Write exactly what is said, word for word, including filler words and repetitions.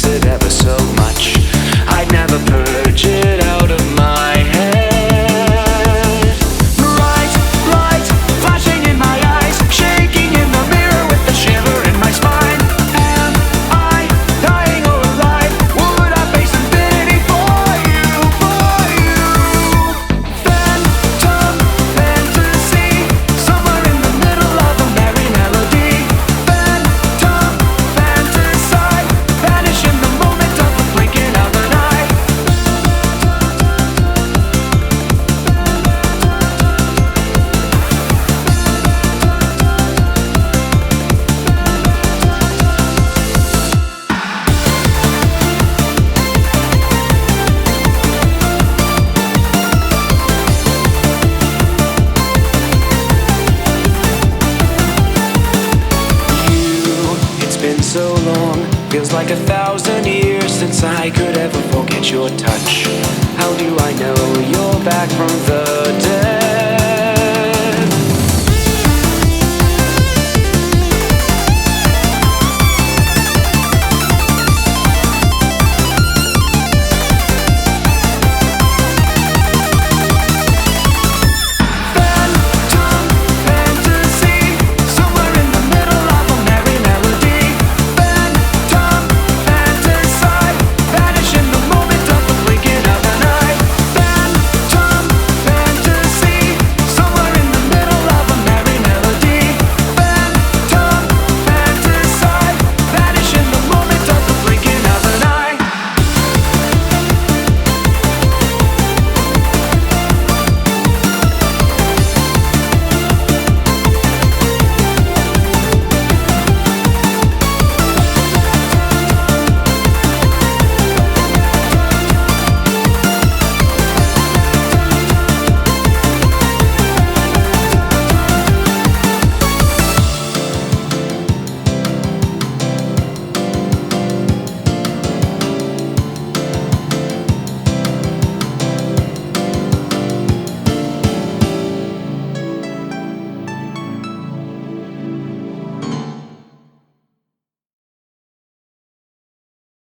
it ever so much. I'd never purge it out of my head. Bright light flashing in my eyes, shaking in the mirror with a shiver in my spine. Am I dying or alive? Would I face infinity for you, for you? Phantom fantasy, somewhere in the middle of a merry melody. Phantom fantasize, vanish in the moment of the blinking of an eye. It's been so long, feels like a thousand years since I could ever forget your touch. How do I know you're back from the dead?